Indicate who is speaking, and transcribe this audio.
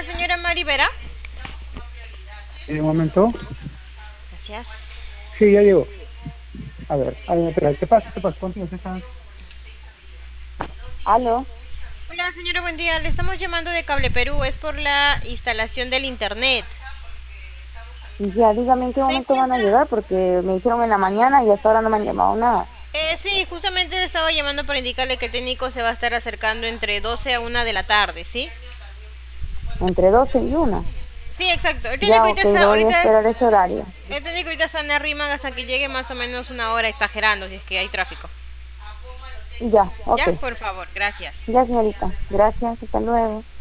Speaker 1: señora Mari Vera?
Speaker 2: En un momento.
Speaker 1: Gracias.
Speaker 2: Sí, ya llegó. A ver, espera, ¿qué pasa? Contigo,
Speaker 3: Aló,
Speaker 1: Hola, señora, buen día. Le estamos llamando de Cable Perú. Es por la instalación del internet.
Speaker 3: ya dígame en qué
Speaker 1: ¿Se
Speaker 3: momento van a
Speaker 1: encuentra?
Speaker 3: llegar, porque me dijeron en la mañana y hasta ahora no me han llamado nada.
Speaker 1: Sí, justamente le estaba llamando para indicarle que el técnico se va a estar acercando entre 12 a 1 de la tarde, ¿sí?
Speaker 3: Entre 12 y una.
Speaker 1: Sí, exacto. El técnico
Speaker 3: Ya,
Speaker 1: ahorita
Speaker 3: ok,
Speaker 1: está,
Speaker 3: voy a
Speaker 1: ahorita,
Speaker 3: esperar ese horario.
Speaker 1: el técnico ahorita está en Arriman hasta que llegue más o menos una hora, exagerando, si es que hay tráfico.
Speaker 3: Ya, ok.
Speaker 1: Ya, por favor, gracias.
Speaker 3: Ya, señorita. Gracias, hasta luego.